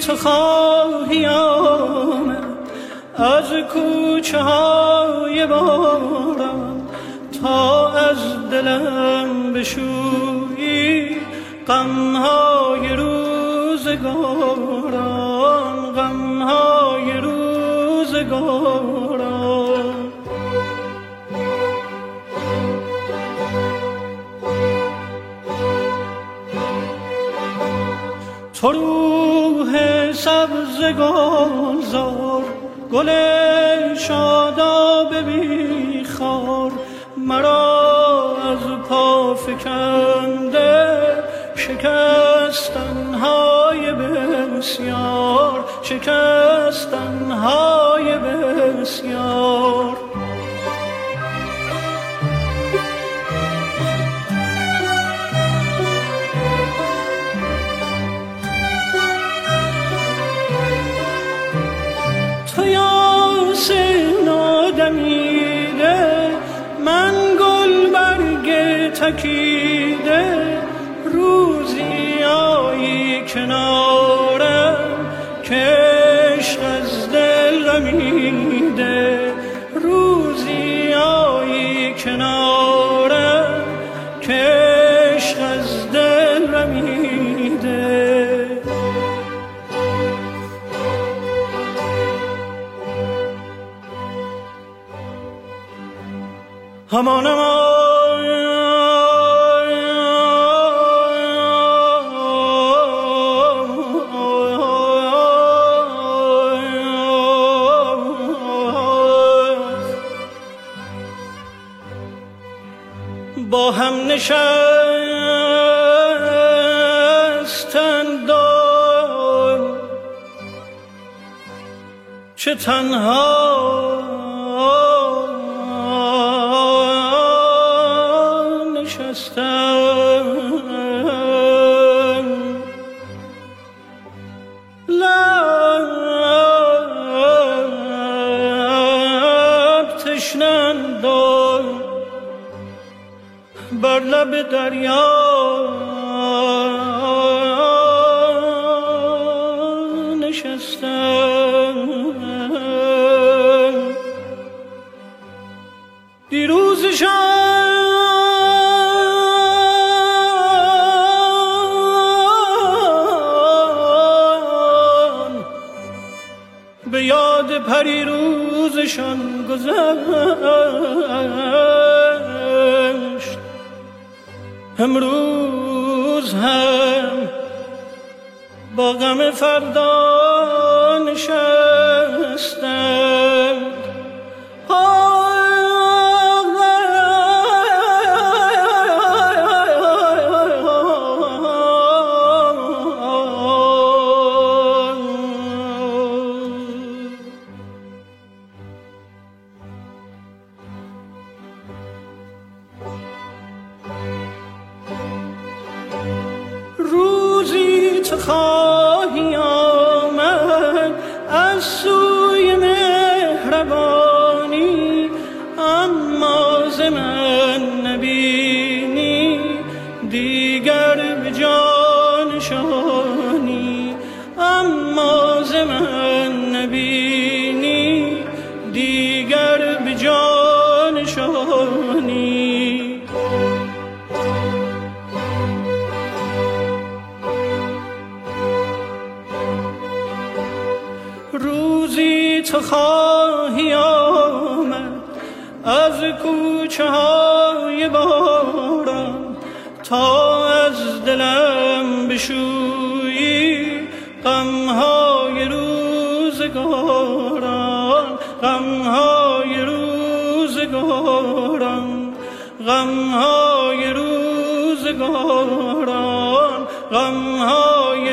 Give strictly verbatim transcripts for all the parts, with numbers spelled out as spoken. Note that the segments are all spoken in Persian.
تو خواهی آمد از کوچه های باران تا از دلم بشویی غمهای روزگاران، غمهای روزگاران. تو روح سبز گلزار، گل شاداب بی خار، مرا از پا فکنده شکستن‌های بسیار، شکستن‌های بسیار. تو یاسین آدمیده، من گل برگ تکیده، روزی آیی کنارم که عشق از دل رمیده، روزی آیی کنارم که عشق از دل رمیده. همانم با هم نشستن دار، چه تنها نشستن، لب تشنن دار، بر لب دریا نشستم. دیروزشان به یاد پری روزشان گذشت، امروز هم با غم فردا نشستند. روزی تو خواهی آمد از سوی مهربانی، اما ز من نبینی دیگر به جانشانی، اما ز من نبینی دیگر به جانشانی. روزی تو خواهی آمد از کوچه های باران تا از دلم بشویی غمهای روزگاران، غمهای روزگاران، غمهای روزگاران، غمهای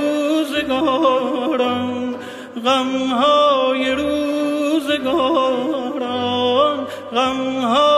روزگاران، غمهای روزگاران، غمهای